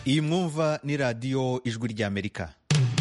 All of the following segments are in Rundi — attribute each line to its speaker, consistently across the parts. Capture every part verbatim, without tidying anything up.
Speaker 1: iyi mwumva ni radiyo ijwi ry'Amerika.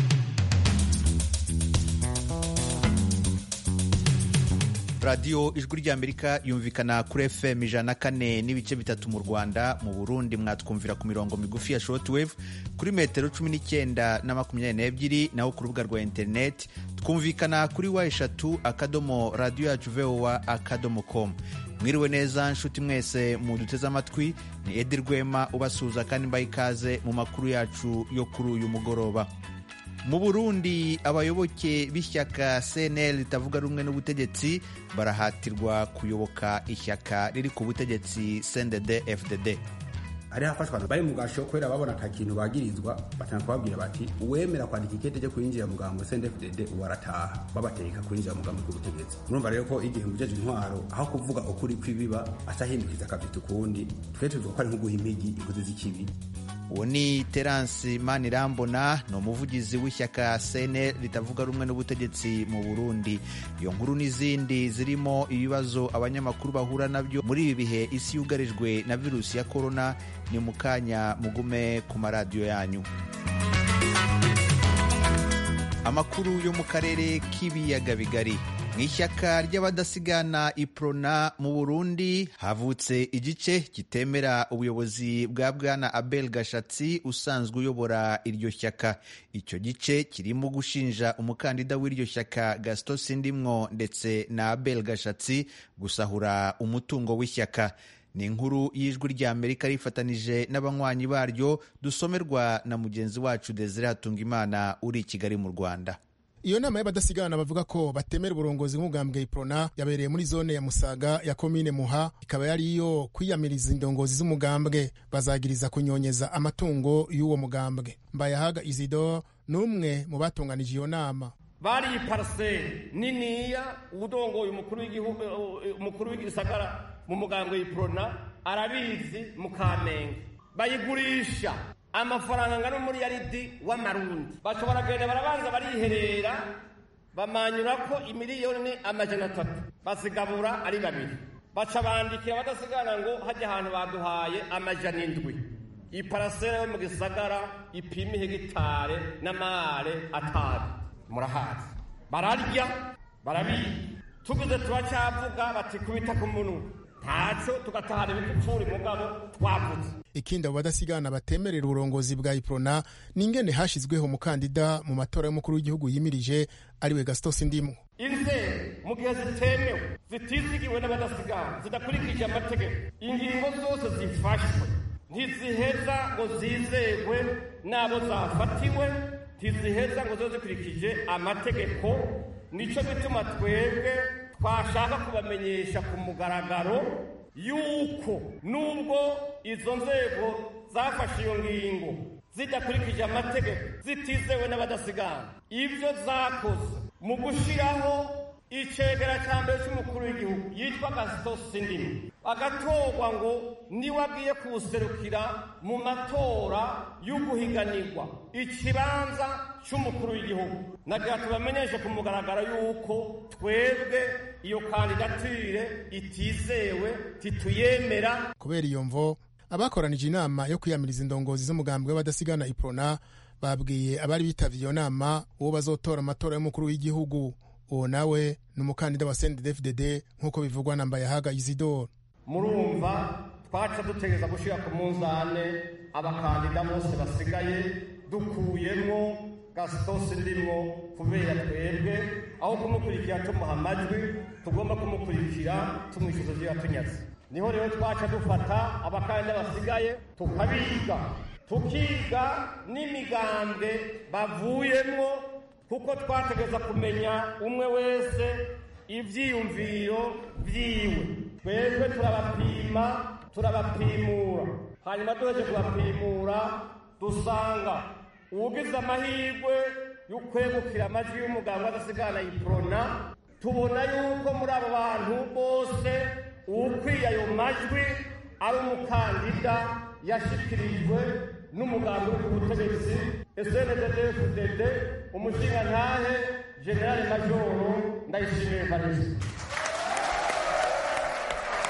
Speaker 1: radiyo ijwi ry'Amerika yumvikana kuri F M ijana na kane n'ibice bitatu mu Rwanda. Mu Burundi mwatwumvira ku mirongo migufi ya shortwave kuri metero cumi n'icyenda na makumyabiri n'ebyiri, naho ku rubuga rwa interineti twumvikana kuri wa eshatu akadomo radiyo yacu voa akadomo com. Mwiriwe neza nshuti mwese muduteze amatwi, ni Edi Rwema ubasuhuza kandi mbaye ikaze mu makuru yacu yo kuri uyu mugoroba. Mu Burundi abayoboke b'ishyaka C N L ritavuga rumwe n'ubutegetsi barahatirwa kuyoboka ishyaka riri ku butegetsi C N D D F D D.
Speaker 2: Ari hafashwa bari mu gasho kwera babona ata kintu bagirizwa, batanga kubabwira bati uwemera kwandika ikete cyo kwinjira mu mugambo C N D D F D D warataha, babateka kwinjira mu mugambo w'ubutegetsi. Murumva rero ko igihe mujeje intwaro aho kuvuga ukuri kwibiba atahindukiza akafite ukundi, twe tuvuga ko ari nko guha impigi ikuze z'ikibi.
Speaker 1: Uwo ni Terence Manirambona, ni umuvugizi w'ishyaka C N L ritavuga rumwe n'ubutegetsi mu Burundi. Iyo nkuru n'izindi zirimo ibibazo abanyamakuru bahura nabyo muri ibi bihe isi yugarijwe na virusi ya corona, ni mu kanya mugume ku maradiyo yanyu. Amakuru yo mu karere k'ibiyaga bigari. Mu ishyaka ry'abadasigana Iprona mu Burundi havutse igice kitemera ubuyobozi bwa Bwana Abel Gashatsi usanzwe uyobora iryo shyaka. Icyo gice kirimo gushinja umukandida w'iryo shyaka Gaston Sindimwo ndetse na Abel Gashatsi gusahura umutungo w'ishyaka. Ni inkuru y'ijwi ry'Amerika rifatanije n'abanywanyi baryo, dusomerwa na mugenzi wacu Desire Hatungimana uri i Kigali mu Rwanda.
Speaker 3: Iyo nama y'abadasigana bavuga ko batemera uburongozi nk'ubwambwe Iprona yabereye muri zone ya Musaga ya komine Muha, ikaba yari iyo kwiyamiriza indongozi z'umugambwe, bazagiriza kunyonyeza amatungo y'uwo mugambwe. Mbayahaga Isidore n'umwe mu batunganije iyo nama.
Speaker 4: Bari parcelle niniya udongoye umukuru w'igihugu umukuru w'igisagara mu mugambwe Iprona arabizi mu Kamenge, bayigurisha amafaranga angana muri yaridi w'amarundi. Bashobora kugenda barabanza bariherera bamanyura ko imiliyoni amajana atatu, bazigabura ari babiri, baca bandikira badasigana ngo hajya ahantu baduhaye amajana indwi. Iparasera yo mu gisagara ipima hegitare n'amare atanu. Murahazi bararya barabiye, tugize turacyavuga bati kubita ku munwa ntaco tugatahana ibipfuri mugabo twavuze.
Speaker 3: Ikindi abo badasigana batemerera uburongozi bwa Iprona n'ingene hashizweho umukandida mu matora y'umukuru w'igihugu yimirije ariwe Gaston Sindimwo.
Speaker 4: Inzego mu gihe zitemewe zitizigiwe n'abadasigana zidakurikije amategeko, ingingo zose zifashwe ntiziheza ngo zizegwe n'abo zafatiwe, ntiziheza ngo zo zikurikije amategeko. Nico bituma twebwe twashaka kubamenyesha ku mugaragaro yuko nubwo izo nzego zafashe iyo ngingo zidakurikije amategeko, zitizewe n'abadasigana, ibyo zakoze mu gushiraho icegera cya mbere cy'umukuru w'igihugu yitwa Gaston Sindimwo, agatorwa ngo niwe agiye kuwuserukira mu matora y'uguhiganirwa ikibanza cy'umukuru w'igihugu. Nagira tubamenyeshe ku mugaragaro yuko twebwe iyo kandidatire itizewe tituyemera.
Speaker 3: Kubera iyo mvo abakoranije inama yo kwiyamiriza indongozi z'umugambwe w'abadasigana Iprona babwiye abari bitavye iyo nama uwo bazotora amatora y'umukuru w'igihugu. Uwo nawe ni umukandida wa C N D D F D D nk'uko bivugwa na Mbayahaga Isidore.
Speaker 4: Murumva twaca dutegereza gushira ku munzane abakandida bose basigaye, dukuyemo Gaston Sindimwo kubera twebwe aho kumukurikira tumuha amajwi, tugomba kumukurikira tumwishyuza ivyo yatunyaze. Niho rero twaca dufata abakandida basigaye tukabiga, tukiga n'imigambwe bavuyemwo, kuko twategeza kumenya umwe wese ivyiyumviro vyiwe. Twebwe turabapima turabapimura, hanyuma duheje kubapimura dusanga uwugize amahirwe y'ukwegukira amajwi y'umugambwe w'abadasigana Iprona, tubona yuko muri abo bantu bose uwukwiye ayo majwi ari umukandida yashikirijwe n'umugambi w'ubutegetsi C N D D F D D, umushingantahe General Majoro Ndayishimiye Vanessa.
Speaker 3: Ku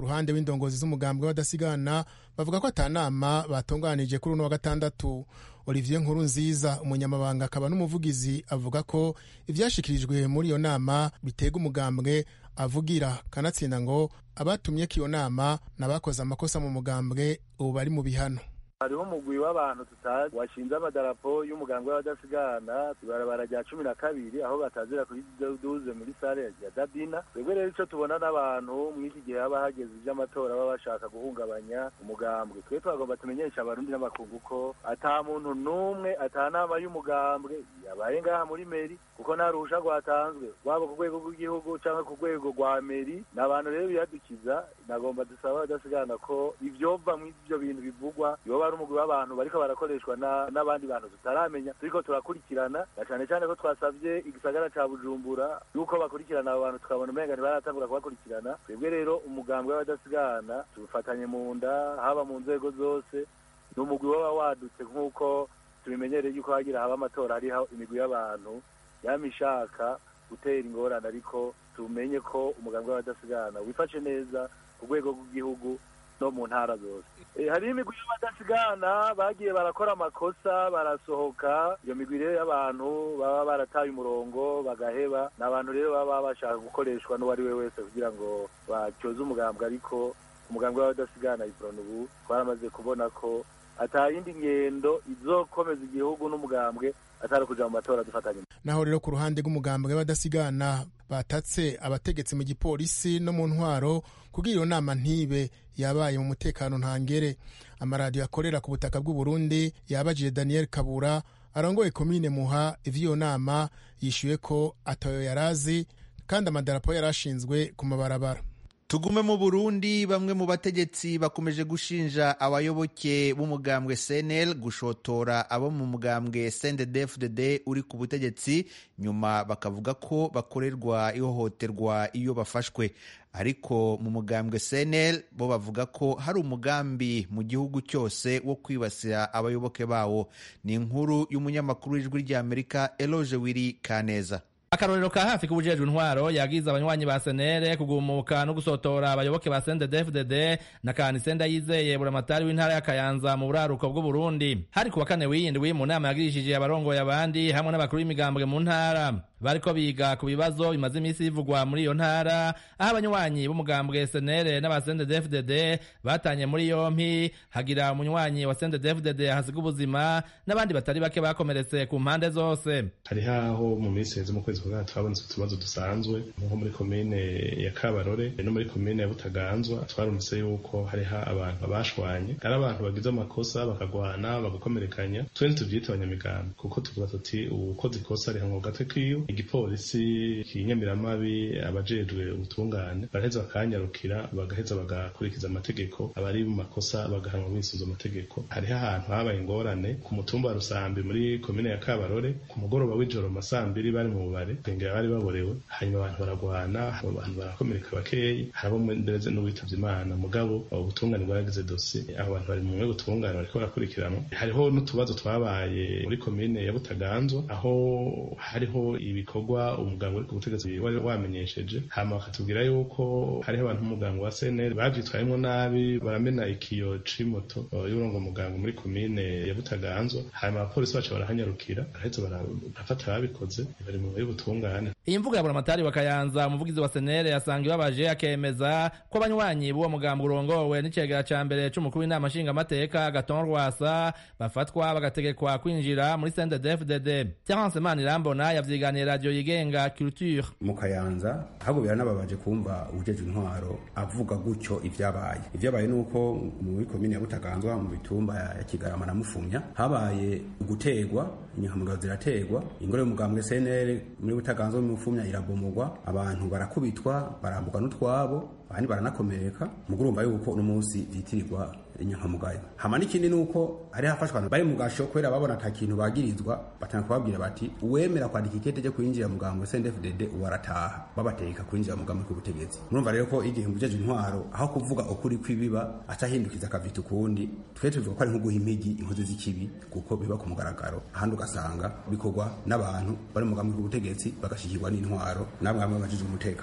Speaker 3: ku ruhande w'indongozi z'umugambwe w'abadasigana bavuga ko atanama batunganije kuri uno wa gatandatu. Olivier Nkurunziza umunyamabanga akaba n'umuvugizi avuga ko ivyashikirijwe muri iyo nama bitega umugambwe avugira, kanatsinda ngo abatumye ko iyo nama n'abakoze amakosa mu mugambwe ubu bari mu bihano.
Speaker 5: hariho umugwi w'abantu tutazi washinze amadarapo y'umugambwe w'abadasigana ibarabara rya cumi na kabiri aho batazira kuri duze muri sare ya Dadina. Twebwe rero ico tubona n'abantu mw'iki gihe haba hageze ivy'amatora baba bashaka guhungabanya umugambwe, twe twagomba tumenyesha abarundi n'amakungu ko ata muntu n'umwe ata nama y'umugambwe yabaye ngaha muri meri, kuko nta ruhusha rwatanzwe waba ku rwego rw'igihugu canke ku rwego rwa meri. N'abantu rero biyadukiza, nagomba dusaba abadasigana ko ivyova mw'ivyo bintu bivugwa yoba ari umugwi w'abantu bariko barakoreshwa n'abandi bantu tutaramenya, turiko turakurikirana, na cane cane ko twasavye igisagara ca Bujumbura yuko bakurikirana abo bantu, tukabona umenga ntibaratangura kubakurikirana. Twebwe rero umugambwe w'abadasigana tufatanye mu nda, haba mu nzego zose, n'umugwi waba wadutse nk'uko tubimenyereye yuko hagira haba amatora hariho imigwi y'abantu yamishaka gutera ingorane, ariko tumenye ko umugambwe w'abadasigana wifashe neza ku rwego rw'igihugu no mu ntara zose. E, hari imigwi y'abadasigana bagiye barakora amakosa barasohoka, iyo migwi rero y'abantu baba barataye umurongo bagaheba, n'abantu rero baba bashaka gukoreshwa n'uwari we wese kugira ngo bacyoze umugambwe, ariko umugambwe w'abadasigana iprona ubu twaramaze kubona ko atayindi ngendo izokomeza igihugu n'umugambwe atari kuja mu matora dufatanye.
Speaker 3: Naho rero ku ruhande rw'umugambwe w'abadasigana batatse abategetsi mu gipolisi no mu ntwaro kugira iyo nama ntibe yabaye mu mutekano ntangere. Amaradiyo akorera ku butaka bw'u Burundi yabajije Daniel Kabura arongoye komine Muha ivyo nama, yishuye ko atayo yarazi kandi amadarapo yarashinzwe ku mabarabara.
Speaker 1: Tugume mu Burundi, bamwe mu bategetsi bakomeje gushinja abayoboke b'umugambwe C N L gushotora abo mu mugambwe C N D D F D D uri ku butegetsi, nyuma bakavuga ko bakorerwa ihohoterwa iyo bafashwe. Ariko mu mugambwe C N L bo bavuga ko hari umugambi mu gihugu cyose wo kwibasira abayoboke bawo. Ni inkuru y'umunyamakuru w'Ijwi ry'Amerika Eloge Wiri Kaneza.
Speaker 6: Akarorero ka hafi k'ubujejwe intwaro yagize abanywanyi ba senere kugumuka no gusotora abayoboke ba C N D D F D D na Kanisenda yizeye buramatari w'intara ya Kayanza mu buraruko bw'u Burundi. Hari kuwa kane w'indwi mu nama yagirishije abarongoye abandi hamwe n'abakuru b'imigambwe mu ntara, bariko biga ku bibazo bimaze iminsi bivugwa muri iyo ntara, aho abanywanyi b'umugambwe senere n'aba C N D D F D D batanye muri yompi, hagira umunywanyi wa C N D D F D D hasiga ubuzima n'abandi batari bake bakomeretse ku mpande zose.
Speaker 7: Hari haho mu minsi heze mu kwezi kwa twabonetse utubazo dusanzwe nko muri komine ya Kabarore no muri komine ya Butaganzwa, twarumvise yuko hariho abantu bashwanye, ari abantu bagize amakosa bakagwana bagakomerekanya. Twese tuvyita abanyamigambi kuko tuvuga tuti ukoze ikosa rihanwa gatwe kiyo, igipolisi kinyamiramabi abajejwe ubutungane baraheza bakanyarukira bagaheza bagakurikiza amategeko, abari mu makosa bagahanwa bisubiza amategeko. Hariho ahantu habaye ingorane ku mutumba wa Rusambi muri komine ya Kabarore, ku mugoroba w'ijoro masambiri bari mu bubare bengera bari baborewe, hanyuma abantu baragwana, abantu barakomereka bakeyi, harabo mbere n'uwitavye Imana. Mugabo ubutungane bwaragize dossier, abo bantu bari mu mwe butungane bariko barakurikirana. Hariho n'utubazo twabaye muri komine ya Butaganzwa aho hariho ibikorwa umuganga uri ku butegetsi wari wamenyesheje, hama bakatubwira yuko hariho abantu umuganga wa C N L bavyitwayemwo nabi, baramena ikiyo c'imoto y'urongo muganga muri komine ya Butaganzwa, hanyuma abapolisi baca barahanyarukira baraheza barafata ababikoze, bari mu mwe butungane.
Speaker 6: Iyi mvuga ya buramatari wa Kayanza umuvugizi wa senere yasanga ibabaje, akemeza ko abanywanyi b'uwo mugambi urongowe n'icegera ca mbere c'umukuru w'inama nshingamateka Gaton Rwasa bafatwa bagategekwa kwinjira muri C N D D F D D. Terence Manirambona yavyiganiye radio yigenga Culture
Speaker 2: mu Kayanza. Ahubwo biranababaje kumva ujeje intwaro avuga gutyo ivyabaye. Ivyabaye nuko muri komine ya Butaganzwa mu bitumba ya Kigarama na Mufumya habaye gutegwa, inyamugazo zirategwa, ingoro y'umugambwe C N L muri Butaganzwa mu Mufumya irabomogwa, abantu barakubitwa barambuka n'utwabo, abandi baranakomereka. Mugurumva yuko uno munsi vyitirirwa inyankamugayo. Hama n'ikindi nuko hari hafashwa bari mu gasho kwera babona ata kintu bagirizwa, batanga kubabwira bati uwemera kwandika ikete cyo kwinjira mugambwe C N D D F D D warataha, babateka kwinjira mugambwe ku butegetsi. Murumva rero ko igihe mujeje intwaro aho kuvuga ukuri kwibiba atahindukiza akavita ukundi, twe tuvuga ko ari nko guha impigi inkozi z'ikibi kuko biba ku mugaragaro, ahandi ugasanga bikorwa n'abantu bari mugambwe ku butegetsi bagashikirwa n'intwaro namwe amwe bajije umutekano.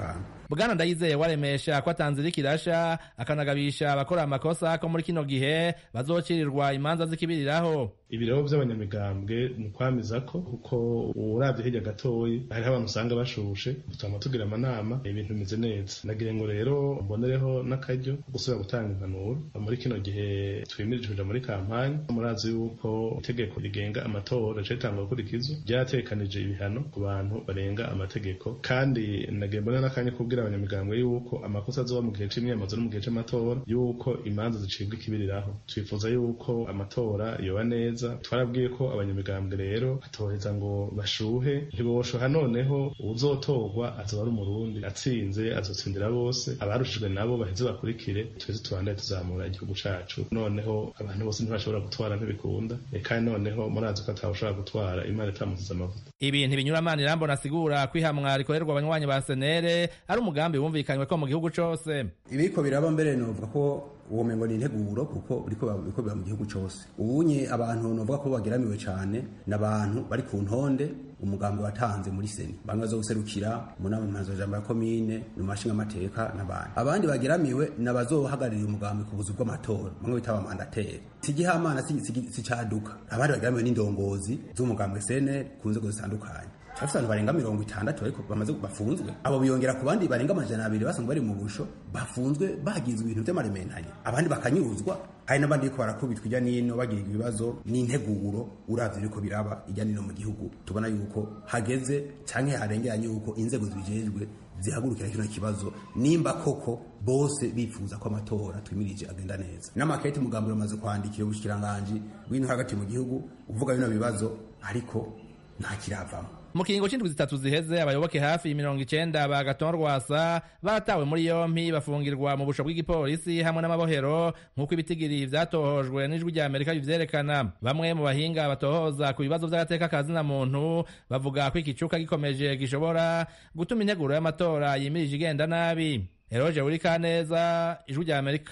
Speaker 6: Bwana Ndayizeye waremesha ko atanzira ikirasha akanagabisha abakora amakosa ko muri kino gihe bazocirirwa imanza zikibiriraho.
Speaker 7: Ibirabo by'abanyamigambwe ni kwamiza ko kuko uravye hirya gatoyi hariho abantu usanga bashushe tutama tugira amanama ibintu bimeze neza. Nagira ngo rero mbonereho n'akaryo gusubira gutanga impanuro muri kino gihe twimirije kuja muri kampanye. Murazi yuko itegeko rigenga amatora cetangwa gukurikizwa ryatekanije ibihano ku bantu barenga amategeko, kandi nagira mbone n'akanya kubwira abanyamigambwe yuko amakosa azoba mu gihe c'imyamazo no mu gihe c'amatora yuko imanza zicibwa ikibiriraho. Twifuza yuko amatora yoba neza. Twarabwiye ko abanyamigambwe rero atoheza ngo bashuhe, ntiboshoha noneho uzotorwa azoba ari umurundi atsinze azotsindira bose, abarushijwe nabo baheze bakurikire, twese tubandaye tuzamura igihugu cacu. Noneho abantu bose ntibashobora gutwara ntibikunda, kandi noneho murazi ko atawushobora gutwara imana itamuziza amavuta.
Speaker 6: Ibi ntibinyura amana irambona asigura kwihamwa rikorerwa abanywanyi ba senere ari umugambi wumvikanywe ko mu gihugu cose.
Speaker 2: Ibiko biraba mbere novuga ko uwo mengo ni integuro kuko uriko biko biba mu gihugu cose. Ubunye abantu novuga ko bageramiwe cyane n'abantu bari ku ntonde umugambi watanze muri seni, bamwe bazoserukira mu nama mpuzamajambo ya komine mu mashinga amateka n'abandi. Abandi bageramiwe n'abazohagararira umugambi ku buzu bw'amatora, bamwe bitaba mandateri. Sigihamana sicaduka. Abandi bageramiwe n'indongozi z'umugambi sene ku nzego zitandukanye. Hafisa abantu barenga mirongo itandatu ariko bamaze bafunzwe. Abo biyongera ku bandi barenga amajana abiri basanzwe bari mu busho bafunzwe bagizwe ibintu by'amarementanye. Abandi bakanyuruzwa, hari n'abandi ariko barakubitwa ijya nino bagira ibibazo n'integuro uravye ariko biraba ijya nino mu gihugu. Tubona yuko hageze canke harengeranye yuko inzego zibijejwe zihagurukira kino kibazo nimba koko bose bifuza ko amatora twimirije agenda neza. N'amakete mugambo bamaze kwandikira ubushikiranganje bw'ino hagati mu gihugu uvuga bino bibazo ariko nta kiravamo.
Speaker 6: Mu kiringo c'indwi zitatu ziheze abayoboke hafi mirongo icenda ba Agathon Rwasa batawe muri yompi bafungirwa mu busho bw'igipolisi hamwe n'amabohero nk'uko ibitigiri vyatohojwe n'ijwi rya Amerika bivyerekana. Bamwe mu bahinga batohoza ku bibazo vy'agateka kazina muntu bavuga ko ikicuka gikomeje gishobora gutuma integuro y'amatora yimirije igenda nabi. Eroje Urikaneza, ijwi rya Amerika.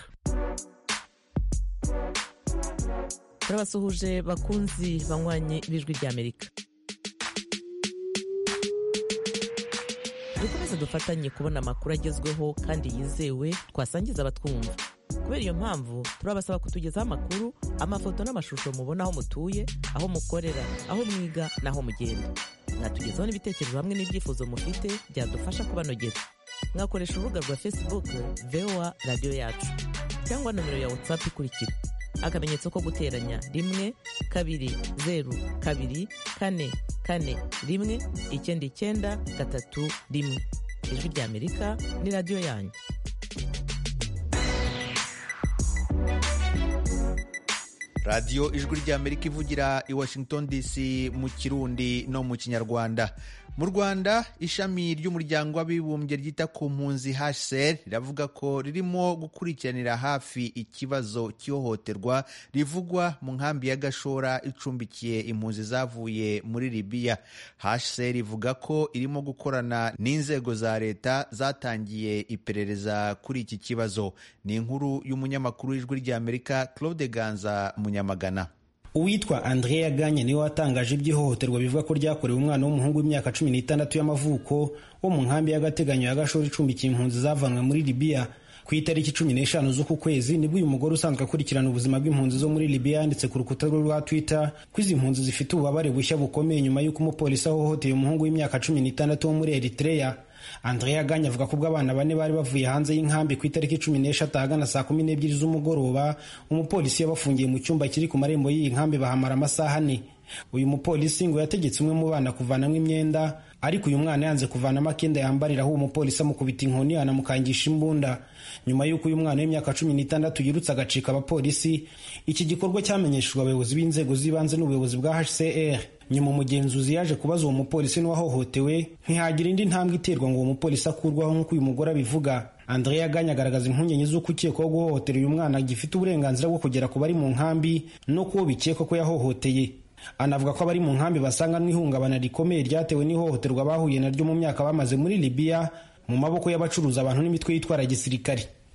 Speaker 8: Turabasuhuje bakunzi banywanyi b'ijwi rya Amerika. Dukomeze dufatanye kubona amakuru agezweho kandi yizewe twasangiza abatwumva. Kubera iyo mpamvu turabasaba kutugezaho amakuru, amafoto n'amashusho mubona aho mutuye, aho mukorera, aho mwiga n'aho mugenda. Mwatugezaho n'ibitekerezo hamwe n'ibyifuzo mufite byadufasha kubanogera. Mwakoresha urubuga rwa Facebook V O A Radio Yacu cyangwa nomero ya WhatsApp ikurikira: akamenyetso ko guteranya rimwe kabiri zeru kabiri kane kane rimwe icyenda icyenda gatatu rimwe. Ijwi rya Amerika ni radio yanyu.
Speaker 1: Radio Ijwi rya Amerika ivugira i Washington D C mu Kirundi no mu Kinyarwanda. Mu Rwanda, ishami ry'umuryango w'abibumbye ryita ku mpunzi H C R riravuga ko ririmo gukurikiranira hafi ikibazo cy'ihohoterwa rivugwa mu nkambi ya Gashora icumbikiye impunzi zavuye muri Libya. H C R ivuga ko irimo gukorana n'inzego za leta zatangiye iperereza kuri iki kibazo. Ni inkuru y'umunyamakuru w'Ijwi rya Amerika Claude Ganza Munyamagana.
Speaker 9: Uwitwa Andrea Ganye niwe watangaje iby'ihohoterwa bivuga ko ryakorewe umwana w'umuhungu w'imyaka cumi n'itandatu y'amavuko wo mu nkambi y'agateganyo ya Gashora icumbikiye impunzi zavanwe muri Libya. Ku itariki cumi n'eshanu z'uku kwezi nibwo uyu mugore usanzwe akurikirana ubuzima bw'impunzi zo muri Libya yanditse ku rukuta rwe rwa Twitter ko izi mpunzi zifite ububabare bushya bukomeye nyuma y'uko umupolisi ahohoteye umuhungu w'imyaka cumi n'itandatu wo muri Eritrea. Andrea Ganye avuga ko ubwo abana bane bari bavuye hanze y'inkambi ku itariki cumi n'eshatu ahagana saa kumi n'ebyiri z'umugoroba, umupolisi yabafungiye mu cyumba kiri ku marembo y'iyi nkambi bahamara amasaha ane. Uyu mupolisi ngo yategetse umwe mu bana kuvanamo imyenda, ariko uyu mwana yanze kuvanamo akenda yambariraho uwo mupolisi amukubita inkoni anamukangisha imbunda. Nyuma y'uko uyu mwana w'imyaka cumi n'itandatu yirutse agacika abapolisi, iki gikorwa cyamenyeshejwe abayobozi b'inzego z'ibanze n'ubuyobozi bwa H C R. Nyuma umugenzuzi yaje kubaza uwo mupolisi n'uwahohotewe, ntihagira indi ntambwe iterwa ngo uwo mupolisi akurwaho nk'uko uyu mugore abivuga. Andrea Ganye agaragaza impungenge z'uko ukekwaho guhohotera uyu mwana gifite uburenganzira bwo kugera ku bari mu nkambi no kuwo bikekwa ko yahohoteye. Anavuga ko abari mu nkambi basanga n'ihungabana rikomeye ryatewe n'ihohoterwa bahuye naryo mu myaka bamaze muri Libya mu maboko y'abacuruza abantu n'imitwe yitwara gisirikare.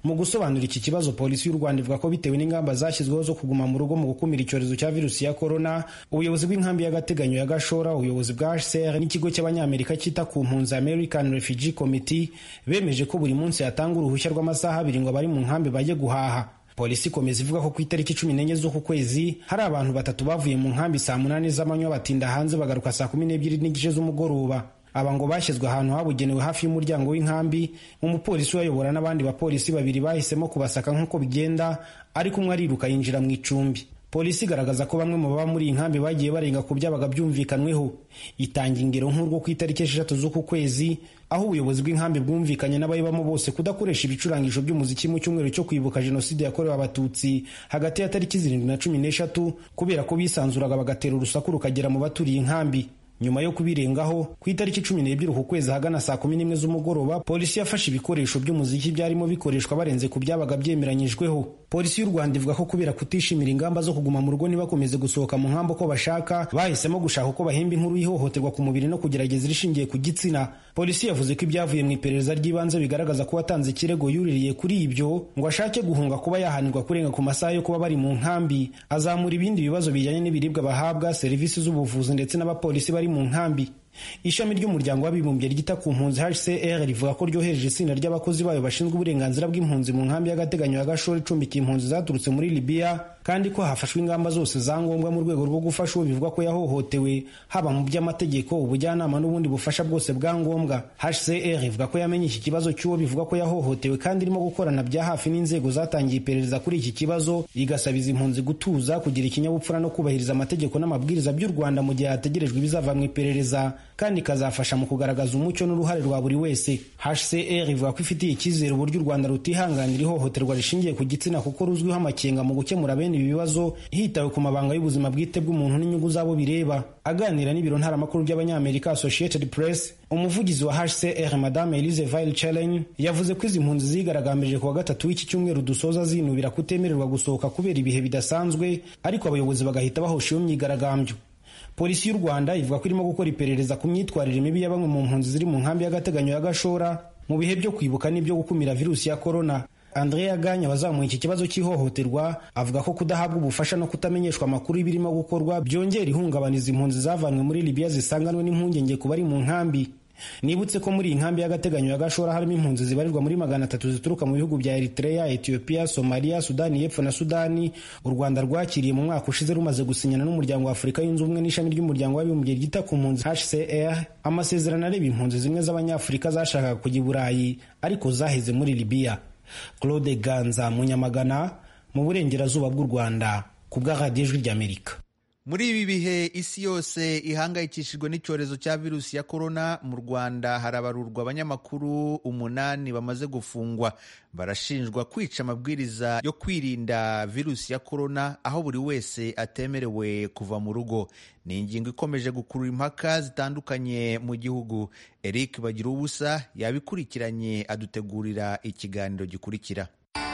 Speaker 9: Mu gusobanura iki kibazo, polisi y'u Rwanda ivuga ko bitewe n'ingamba zashyizweho zo kuguma mu rugo mu gukumira icyorezo cya virusi ya korona, ubuyobozi bw'inkambi y'agateganyo ya Gashora, ubuyobozi bwa H C R n'ikigo cy'abanyamerika cyita ku mpunzi American Refugee Committee bemeje ko buri munsi hatanga uruhushya rw'amasaha abiri ngo abari mu nkambi bajye guhaha. Polisi ikomeza ivuga ko ku itariki cumi n'enye z'uku kwezi hari abantu batatu bavuye mu nkambi saa munani z'amanywa batinda hanze bagaruka saa kumi n'ebyiri n'igice z'umugoroba. Aba ngo bashyizwe ahantu habugenewe hafi y'umuryango w'inkambi. Umupolisi uyayobora n'abandi bapolisi babiri bahisemo kubasaka nk'uko bigenda, ariko umwe ariruka yinjira mu icumbi. Polisi igaragaza ko bamwe mu baba muri iyi nkambi bagiye barenga ku byabaga byumvikanweho. Itanga ingero nk'urwo ku itariki esheshatu z'uku kwezi, aho ubuyobozi bw'inkambi bwumvikanye n'abayibamo bose kudakoresha ibicurangisho by'umuziki mu cyumweru cyo kwibuka jenoside yakorewe abatutsi hagati ya tariki zirindwi na cumi n'eshatu kubera ko bisanzuraga bagatera urusaku rukagera mu baturiye inkambi. Nyuma yo kubirengaho, ku itariki cumi n'ebyiri uku kwezi ahagana saa kumi n'imwe z'umugoroba, polisi yafashe ibikoresho by'umuziki byarimo bikoreshwa barenze ku byabaga byemeranyijweho. Polisi y'u Rwanda ivuga ko kubera kutishimira ingamba zo kuguma mu rugo ntibakomeze gusohoka mu nkambi uko bashaka, bahisemo gushaka uko bahemba inkuru y'ihohoterwa ku mubiri no kugerageza irishingiye ku gitsina. Polisi yavuze ko ibyavuye mu iperereza ry'ibanze bigaragaza ko watanze ikirego yuririye kuri ibyo ngo ashake guhunga kuba yahanirwa kurenga ku masaha yo kuba bari mu nkambi, azamura ibindi bibazo bijyanye n'ibiribwa bahabwa, serivisi z'ubuvuzi ndetse n'abapolisi bari mu nkambi. Ishami ry'umuryango w'abibumbye ryita ku mpunzi H C R rivuga ko ryohereje itsinda ry'abakozi bayo bashinzwe uburenganzira bw'impunzi mu nkambi y'agateganyo ya Gashora icumbikiye impunzi zaturutse muri Libya, kandi ko hafashwe ingamba zose za ngombwa mu rwego rwo gufasha uwo bivugwa ko yahohotewe, haba mu by'amategeko, ubujyanama n'ubundi bufasha bwose bwa ngombwa. H C R ivuga ko yamenye iki kibazo cy'uwo bivugwa ko yahohotewe kandi irimo gukorana bya hafi n'inzego zatangiye iperereza kuri iki kibazo, igasabiza impunzi gutuza, kugira ikinyabupfura no kubahiriza amategeko n'amabwiriza by'u Rwanda mu gihe hategerejwe ibizava mu iperereza, kandi ikazafasha mu kugaragaza umucyo n'uruhare rwa buri wese. H C R ivuga ko ifitiye icyizere uburyo u Rwanda rutihanganira ihohoterwa rishingiye ku gitsina kuko ruzwiho amakenga mu gukemura bene ibi bibazo hitawe ku mabanga y'ubuzima bwite bw'umuntu n'inyungu zabo bireba. Aganira n'ibiro ntaramakuru by'abanyamerika Associated Press, umuvugizi wa H C R Madame Elise Veil-Chelen yavuze ko izi mpunzi zigaragambije ku wa gatatu w'iki cyumweru dusoza zinubira kutemererwa gusohoka kubera ibihe bidasanzwe, ariko abayobozi bagahita bahosha iyo myigaragambyo. Polisi y'u Rwanda ivuga ko irimo gukora iperereza ku myitwarire mibi ya bamwe mu mpunzi ziri mu nkambi y'agateganyo ya Gashora mu bihe byo kwibuka n'ibyo gukumira virusi ya korona. Andrea Ganya wazamuye iki kibazo cy'ihohoterwa avuga ko kudahabwa ubufasha no kutamenyeshwa amakuru y'ibirimo gukorwa byongera ihungabaniza impunzi zavanwe muri Libya zisanganwe n'impungenge ku bari mu nkambi. Nibutse ko muri iyi nkambi y'agateganyo ya Gashora harimo impunzi zibarirwa muri magana atatu zituruka mu bihugu bya Eritrea, Ethiopia, Somalia, Sudani y'Epfo na Sudani. U Rwanda rwakiriye mu mwaka ushize rumaze gusinyana n'umuryango wa Afurika yunze ubumwe n'ishami ry'umuryango w'abibumbye ryita ku mpunzi H C R amasezerano areba impunzi zimwe z'abanyafurika zashakaga kujya i Burayi ariko zaheze muri Libya. Claude Ganza Munyamagana mu burengerazuba bw'u Rwanda ku bwa Radio Ijwi ry'Amerika.
Speaker 1: Muri ibi bihe isi yose ihangayikishijwe n'icyorezo cya virusi ya korona, mu Rwanda harabarurwa abanyamakuru umunani bamaze gufungwa. Barashinjwa kwica amabwiriza yo kwirinda virusi ya korona, aho buri wese atemerewe kuva mu rugo. Ni ingingo ikomeje gukurura impaka zitandukanye mu gihugu. Eric Bagiruwubusa yabikurikiranye adutegurira ikiganiro gikurikira.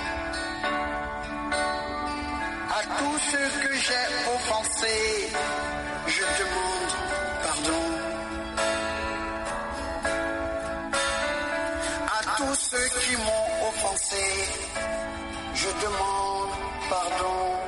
Speaker 10: Je demande pardon à tous ceux qui m'ont offensé. Je demande pardon.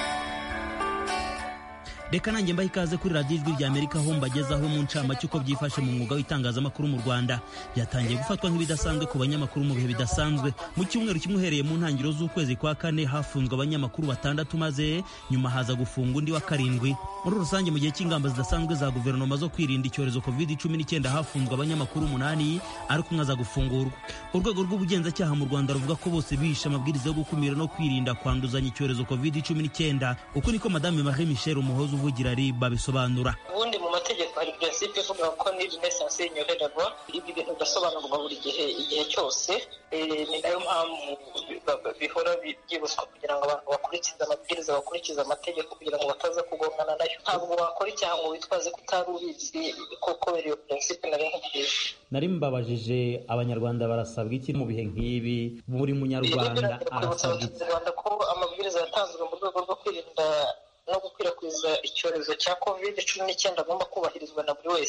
Speaker 11: Reka nanjye mbaha ikaze kuri Radio Ijwi ry'Amerika aho mbagezaho mu ncamake uko byifashe mu mwuga w'itangazamakuru mu Rwanda. Byatangiye gufatwa nk'ibidasanzwe ku banyamakuru mu bihe bidasanzwe. Mu cyumweru kimwe uhereye mu ntangiriro z'ukwezi kwa kane hafunzwe abanyamakuru batandatu, maze nyuma haza gufunga undi wa karindwi. Muri rusange mu gihe cy'ingamba zidasanzwe za guverinoma zo kwirinda icyorezo covid cumi n'icyenda hafunzwe abanyamakuru umunani, ariko umwe aza gufungurwa. Urwego rw'ubugenzacyaha mu Rwanda ruvuga ko bose bihishe amabwiriza yo gukumira no kwirinda kwanduzanya icyorezo covid cumi n'icyenda. Uko niko Madame Marie Michel Umuhoza uvugira R I B babisobanura.
Speaker 12: Ubundi mu mategeko hari principe ivuga ko ni necessary ignorable, ibi bintu bidasobanurwa buri gihe igihe cyose. Ni nayo mpamvu bihora byibuswa kugira ngo abantu bakurikize amabwiriza, bakurikize amategeko kugira ngo bataza kugongana nayo. Ntabwo wakora icyaha ngo witwaze ko utari ubizi koko iyo principe nari nkubwiye.
Speaker 11: Nari mbabajije abanyarwanda barasabwa iki mu bihe nk'ibi? Buri munyarwanda arasabwa iki?
Speaker 12: Rwanda ko amabwiriza yatanzwe mu rwego rwo kwirinda no gukwirakwiza icyorezo cya covid cumi n'icyenda agomba kubahirizwa na buri wese.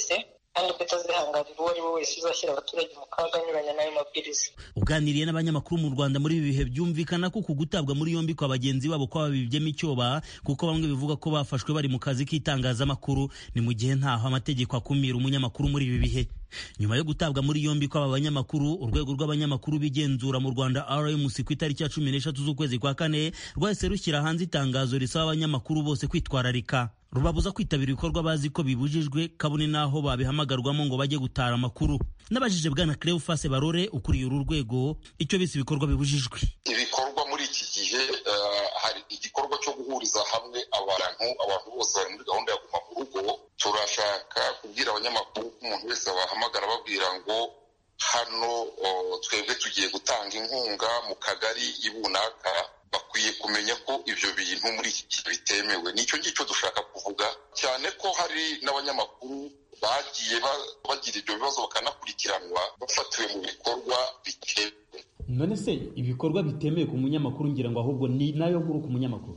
Speaker 12: kandi kutazihanganira uwo ari we wese uzashyira abaturage mu kaga anyuranya n'ayo mabwiriza.
Speaker 11: Uganiriye n'abanyamakuru mu Rwanda muri ibi bihe byumvikana ko ku gutabwa muri yombi kwa bagenzi babo kwa babibyemo icyoba, kuko bamwe bivuga ko bafashwe bari mu kazi k'itangazamakuru, ni mu gihe ntaho amategeko akumira umunyamakuru muri ibi bihe. Nyuma yo gutabwa muri yombi kw'aba banyamakuru, urwego rw'abanyamakuru bigenzura mu Rwanda R M C ku itariki ya cumi n'eshatu z'ukwezi kwa kane rwahise rushyira hanze itangazo risaba abanyamakuru bose kwitwararika, rubabuza kwitabira ibikorwa bazi ko bibujijwe, kabone n'aho babihamagarwamo ngo bajye gutara amakuru. N'abajije Bwana Cleophas Barore ukuriye uru rwego icyo bise ibikorwa bibujijwe.
Speaker 13: Ibikorwa muri iki gihe uh, hari igikorwa cyo guhuriza hamwe abantu abantu bose bari muri gahunda ya guma mu rugo. Turashaka kubwira abanyamakuru ko umuntu wese bahamagara babwira ngo hano uh, twebwe tugiye gutanga inkunga mu kagari ibunaka, bakwiye kumenya ko ibyo bintu muri iki gihe bitemewe. Nicyo ngicyo dushaka kuvuga, cyane ko hari n'abanyamakuru bagiye bagira ibyo bibazo bakanakurikiranwa bafatiwe mu bikorwa bitemewe.
Speaker 11: None se ibikorwa bitemewe ku munyamakuru ngira ngo ahubwo ni nayo nkuru ku munyamakuru?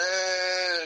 Speaker 13: Eh,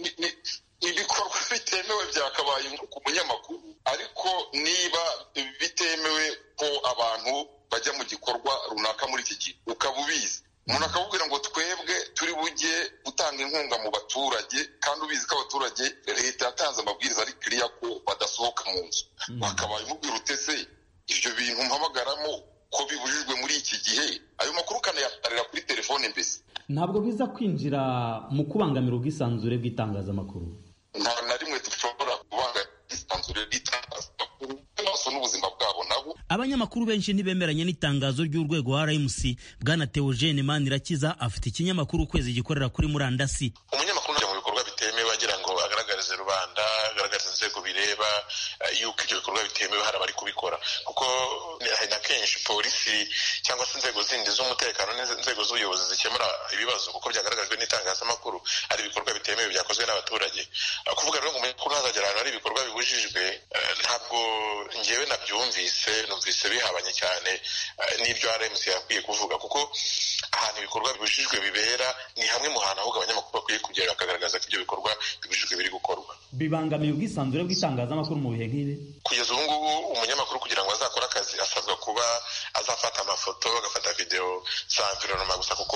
Speaker 13: ibikorwa bitemewe byakabaye nkuru ku munyamakuru, ariko niba bitemewe ko abantu bajya mu gikorwa runaka muri iki gihe ukaba ubizi, umuntu akabubwira ngo twebwe turi bujye gutanga inkunga mu baturage, kandi ubizi ko abaturage leta yatanze amabwiriza ari clear ko badasohoka mu nzu, wakabaye umubwira utese ibyo bintu mpamagaramo ko bibujijwe muri iki gihe, ayo makuru kanayatarira kuri telefone. Mbese
Speaker 11: ntabwo biza kwinjira mu kubangamira ubwisanzure bw'itangazamakuru?
Speaker 13: Nta na rimwe dushobora kubangamira ubwisanzure bw'itangazamakuru n'ubuzima bwabo nabo.
Speaker 11: Abanyamakuru benshi ntibemeranye n'itangazo ry'urwego R M C. Bwana Theogene Manirakiza afite ikinyamakuru Ukwezi gikorera kuri murandasi.
Speaker 14: Umunyamakuru mu bikorwa bitemewe agira ngo agaragarize rubanda, agaragarize inzego bireba yuko ibyo bikorwa bitemewe hari abari kubikora, kuko na kenshi polisi cyangwa se inzego zindi z'umutekano n'inzego z'ubuyobozi zikemura ibibazo kuko byagaragajwe n'itangazamakuru ari ibikorwa bitemewe byakozwe n'abaturage. Kuvuga rero ngo umunyamakuru ntazagera ahantu hari ibikorwa bibujijwe, ntabwo ngewe nabyumvise, numvise bihabanye cyane n'ibyo R M C yakwiye kuvuga, kuko ahantu ibikorwa bibujijwe bibera ni hamwe mu hantu ahubwo abanyamakuru bakwiye kugera bakagaragaza ko ibyo bikorwa bibujijwe biri gukorwa.
Speaker 11: Bibangamiye ubwisanzure bw'itangazamakuru mu bihe nk'ibi?
Speaker 14: Kugeza ubu ngubu umunyamakuru kugira ngo azakore akazi asabwa kuba azafata amafoto, agafata video za environnement gusa, kuko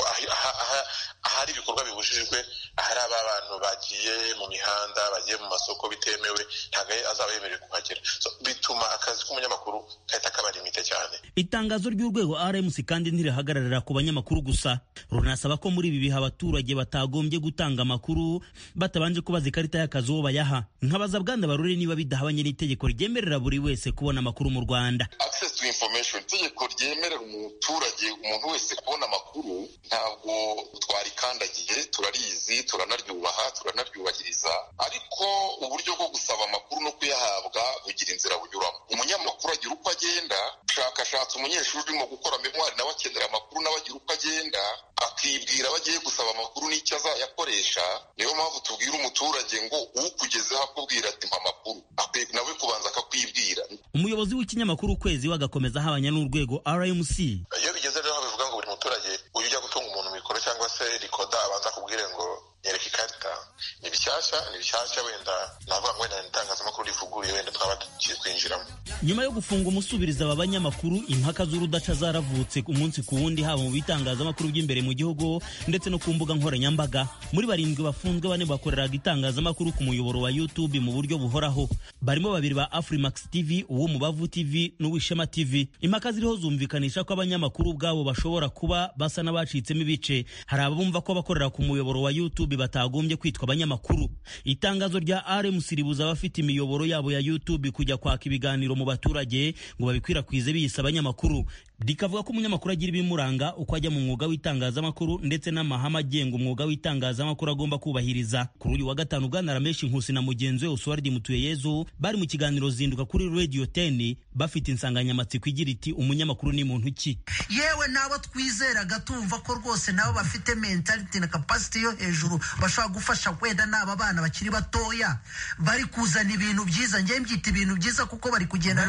Speaker 14: ahari ibikorwa bibujijwe, ahari aba bantu bagiye mu mihanda, bagiye mu masoko bitemewe, ntabwo azaba yemerewe kuhagera. So, bituma akazi k'umunyamakuru kahita kaba limite cyane.
Speaker 11: Itangazo ry'urwego R M C kandi ntirihagararira ku banyamakuru gusa, runasaba ko muri ibi bihe abaturage batagombye gutanga amakuru batabanje kubaza ikarita y'akazi uwo bayaha. Nkabaza Bwana Barore niba bidahabanye n'itegeko ryemerera buri wese kubona amakuru mu Rwanda.
Speaker 13: Access to information, itegeko ryemerera umuturage, umuntu wese kubona amakuru, ntabwo twarikandagiye, turarizi, turanaryubaha, turanaryubahiriza, ariko uburyo bwo gusaba amakuru no kuyahabwa bugira inzira bunyuramo. Umunyamakuru agira uko agenda, ushakashatse umunyeshuri urimo gukora memoire nawe akenera amakuru, nawe agira uko agenda akibwira bagiye gusaba amakuru n'icyo azayakoresha. Niyo mpamvu tubwira umuturage ngo ukugezeho akubwira ati mpa amakuru, akwiye nawe kubanza akakwibwira.
Speaker 11: Umuyobozi w'ikinyamakuru Ukwezi wagakomeza ahabanya n'urwego R M C.
Speaker 14: Iyo bigeze rero bivuga ngo buri muturage uyu ujya gutunga umuntu mikoro cyangwa se rikoda abanza kubwire ngo nyereka ikarita, ni bishyashya ni bishyashya wenda navuga ngo wenda itangazamakuru rivuguruye wenda twaba tugiye kwinjiramo.
Speaker 11: Nyuma yo gufunga umusubiriza aba banyamakuru, impaka z'urudaca zaravutse umunsi ku wundi, haba mu bitangazamakuru by'imbere mu gihugu ndetse no ku mbuga nkoranyambaga. Muri barindwi bafunzwe, bane bakoreraga itangazamakuru ku muyoboro wa YouTube mu buryo buhoraho, barimo babiri ba Afrimax T V, uwo Mubavu T V n'Uwishema T V. Impaka ziriho zumvikanisha ko abanyamakuru ubwabo bashobora kuba basa n'abacitsemo ibice. Hari abumva ko bakorera ku muyoboro wa YouTube batagombye kwitwa abanyamakuru. Itangazo rya R M C ribuza abafite imiyoboro yabo ya YouTube kujya kwaka ibiganiro mu baturage ngo babikwirakwize biyise abanyamakuru. Rikavuga ko umunyamakuru agira ibimuranga uko ajya mu mwuga w'itangazamakuru ndetse n'amahame agenga umwuga w'itangazamakuru agomba kubahiriza. Kuri uyu wa gatanu, Bwana Rameshi Nkusi na mugenzi we Oswald Mutuyeyezu bari mu kiganiro Zinduka kuri Radio ten bafite insanganyamatsiko igira iti umunyamakuru ni muntu ki.
Speaker 15: Yewe nabo twizeraga tumva ko rwose nabo bafite mentality na capacity yo hejuru bashobora gufasha wenda n'aba bana bakiri batoya bari kuzana ibintu byiza. Ngiye mbyita ibintu byiza kuko bari kugenda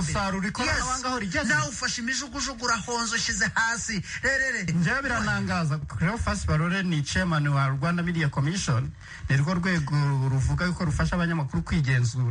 Speaker 16: n'iterambere.
Speaker 15: Nawe ufashe imijugujugu urahonze ushyize hasi rerere.
Speaker 16: Njyewe biranangaza. Cleophas Barore ni chairman wa Rwanda Media Commission, ni rwo rwego ruvuga yuko rufasha abanyamakuru kwigenzura.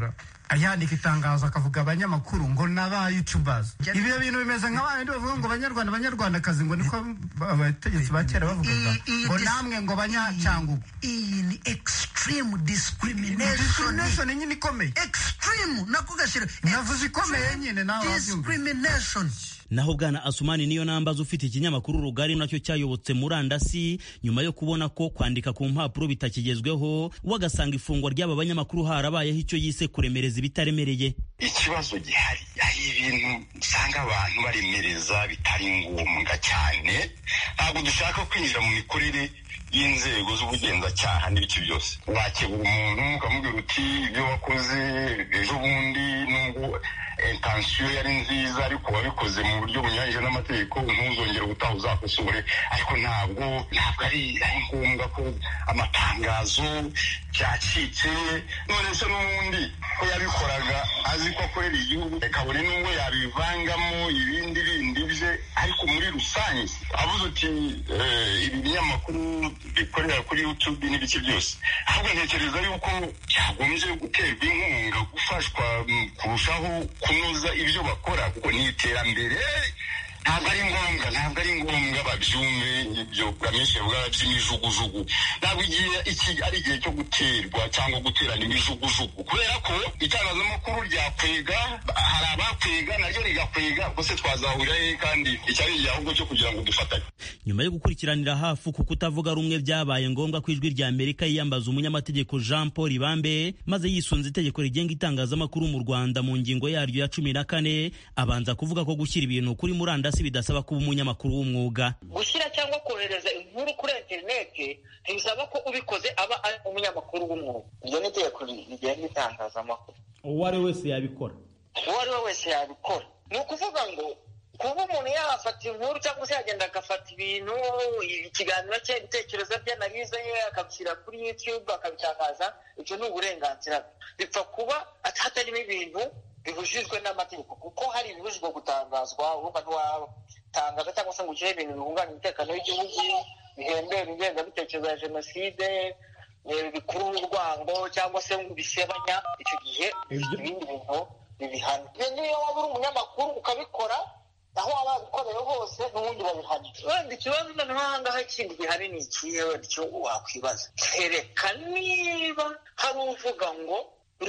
Speaker 16: ayandika itangazo akavuga abanyamakuru ngo n'aba youtubers. Ibyo bintu bimeze nka bandi bavuga ngo abanyarwanda abanyarwandakazi ngo niko abategetsi ba kera bavugaga ngo namwe ngo banyacyangugu.
Speaker 15: Iyi ni extreme discrimination.
Speaker 16: Discrimination nyine ikomeye.
Speaker 15: Extreme nako gashira.
Speaker 16: Navuze ikomeye nyine nawe.
Speaker 15: Discrimination.
Speaker 11: Naho Bwana Asumani niyo nambaza ufite ikinyamakuru Rugari nacyo cyayobotse murandasi nyuma yo kubona ko kwandika ku mpapuro bitakigezweho wagasanga ifungwa ry'aba banyamakuru harabayeho icyo yise kuremereza ibitaremereye.
Speaker 17: Ikibazo gihari ari ibintu usanga abantu baremereza bitari ngombwa cyane. Ntabwo dushaka kwinjira mu mikorere y'inzego z'ubugenzacyaha n'ibiki byose. Wakebura umuntu ukamubwira uti ibyo wakoze ejo bundi nubwo intensiyo yari nziza ariko wabikoze mu buryo bunyuranyije n'amategeko ntuzongere ubutaha uzakosore. Ariko ntabwo ntabwo ari ngombwa ko amatangazo byacitse. None se n'ubundi ko yabikoraga azi ko akorera igihugu kabone n'ubwo yabivangamo ibindi bindi bye, ariko muri rusange avuze uti ibi binyamakuru bikorera kuri YouTube n'ibiki byose. Ahubwo ntekereza yuko byagombye guterwa inkunga gufashwa kurushaho kunoza ibyo bakora kuko ni iterambere. Ntabwo ari ngombwa ntabwo ari ngombwa babyume ibyo bwamenshi bwa by'imijugujugu. Ntabwo igihe iki ari igihe cyo guterwa cyangwa guterana imijugujugu kubera ko itangazamakuru ryakwega hari abakwega naryo rigakwega bose twazahurira he kandi icyari igihe ahubwo cyo kugira ngo dufatanye.
Speaker 11: Nyuma yo gukurikiranira hafi ku kutavuga rumwe byabaye ngombwa ko ijwi rya Amerika yiyambaza umunyamategeko Jean Paul Ibambe maze yisunze itegeko rigenga itangazamakuru mu Rwanda mu ngingo yaryo ya cumi na kane abanza kuvuga ko gushyira ibintu kuri murandasi bidasaba kuba umunyamakuru w'umwuga.
Speaker 18: Gushyira cyangwa kohereza inkuru kuri interineti ntibisaba ko ubikoze aba ari umunyamakuru w'umwuga. Iryo ni itegeko rigenga itangazamakuru.
Speaker 11: Uwo ari we wese yabikora.
Speaker 18: Uwo ari we wese yabikora. Ni ukuvuga ngo kuba umuntu yafata inkuru cyangwa se yagenda agafata ibintu ikiganiro cye ibitekerezo bye analize ye akabishyira kuri YouTube akabitangaza, icyo ni uburenganzira bwe. Bipfa kuba hatarimo ibintu bibujijwe n'amategeko kuko hari ibibujijwe gutangazwa urumva ntiwatangaza cyangwa se ngo ushyire ibintu bihungabanya umutekano w'igihugu bihembera ingengabitekerezo ya jenoside bikurura urwango cyangwa se bisebanya, icyo gihe ibindi bintu bibihana. Niyo waba uri umunyamakuru ukabikora aho waba wabikoreye hose n'ubundi babihana. Wenda ikibazo noneho aha ngaha kindi gihari ni ikihe wenda icyo wakwibaza. Kereka niba hari uvuga ngo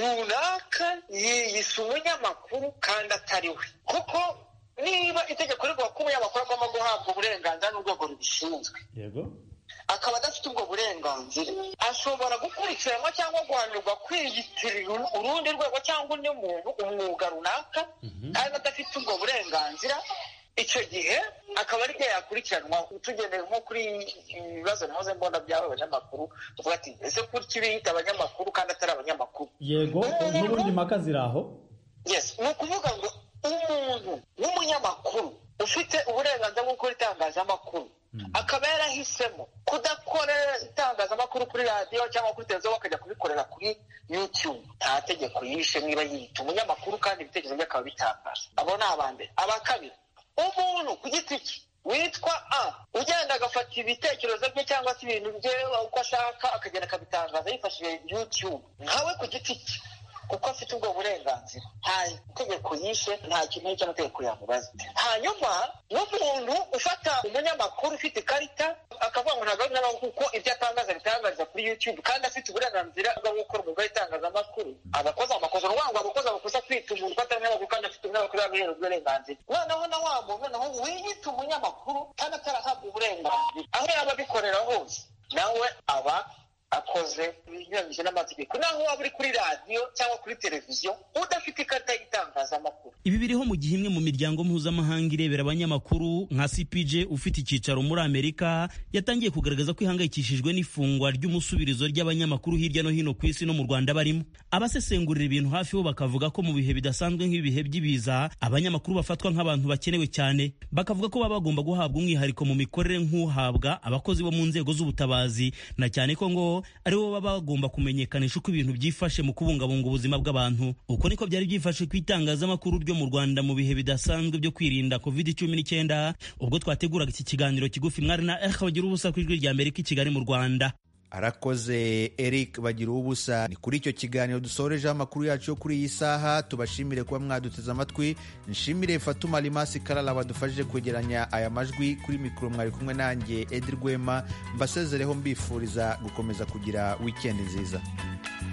Speaker 18: runaka yiyise umunyamakuru kandi atari we. Kuko niba itegeko rivuga ko umunyamakuru agomba guhabwa uburenganzira n'urwego rubishinzwe, yego, akaba adafite ubwo burenganzira ashobora gukurikiranwa cyangwa guhanirwa kwiyitirira urundi rwego cyangwa undi muntu umwuga runaka kandi adafite ubwo burenganzira. Icyo gihe akaba ari byo yakurikiranwa. Tugendeye nko kuri ibibazo nahoze mbona by'aba abanyamakuru tuvuga ati ese kuki biyita abanyamakuru kandi atari abanyamakuru?
Speaker 11: Yego, n'ubundi impaka ziri aho.
Speaker 18: Yes, ni ukuvuga ngo umuntu w'umunyamakuru ufite uburenganzira bwo gukora itangazamakuru akaba yarahisemo kudakorera itangazamakuru kuri radiyo cyangwa kuri televiziyo bakajya kubikorera kuri YouTube, nta tegeko yishe niba yiyita umunyamakuru kandi ibitekerezo bye akaba bitangaje. Abo ni abambere. Aba kabiri, umuntu ku giti cye witwa A ugenda agafata ibitekerezo bye cyangwa se ibintu bye uko ashaka akagenda akabitangaza yifashishije YouTube nkawe ku giti cye kuko afite ubwo burenganzira, nta itegeko yishe, nta kintu cy'amategeko yamubaza. Hanyuma n'umuntu ufata umunyamakuru ufite ikarita akavuga ngo ntabwo ari kuko ibyo atangaza bitangariza kuri YouTube kandi afite uburenganzira bwo gukora umwuga w'itangazamakuru, abakoze amakosa urwango abakoze amakosa kwita umuntu ufata umunyamakuru kandi afite umunyamakuru yabihereza uburenganzira. Noneho na wa muntu noneho wiyita umunyamakuru kandi atarahabwa uburenganzira aho yaba abikorera hose nawe aba akoze ibinyuranyije n'amategeko, naho waba uri kuri radiyo cyangwa kuri televiziyo udafite ikarita y'itangazamakuru.
Speaker 11: Ibi biriho mu gihe imwe mu miryango mpuzamahanga irebera abanyamakuru nka C P J ufite icyicaro muri Amerika yatangiye kugaragaza ko ihangayikishijwe n'ifungwa ry'umusubirizo ry'abanyamakuru hirya no hino ku isi no mu Rwanda barimo. Abasesengurira ibintu hafi bo bakavuga ko mu bihe bidasanzwe nk'ibihe by'ibiza abanyamakuru bafatwa nk'abantu bakenewe cyane, bakavuga ko baba bagomba guhabwa umwihariko mu mikorere nk'uhabwa abakozi bo mu nzego z'ubutabazi, na cyane ko ngo aribo baba bagomba kumenyekanisha uko ibintu byifashe mu kubungabunga ubuzima bw'abantu. Uko niko byari byifashe ku itangazamakuru ryo mu Rwanda mu bihe bidasanzwe byo kwirinda covid cumi n'icyenda ubwo twateguraga iki kiganiro kigufi mwari na Eka bagira ubusa ku ijwi rya Amerika i Kigali mu Rwanda.
Speaker 1: arakoze Eric bagira ubusa. Ni kuri icyo kiganiro dusorejeho amakuru yacu yo kuri iyi saha. Tubashimire kuba mwaduteze amatwi. Nshimire Fatuma Limasi Kalala badufashije kwegeranya aya majwi. Kuri mikoro mwari kumwe nanjye Edi Rwema, mbasezereho mbifuriza gukomeza kugira weekend nziza.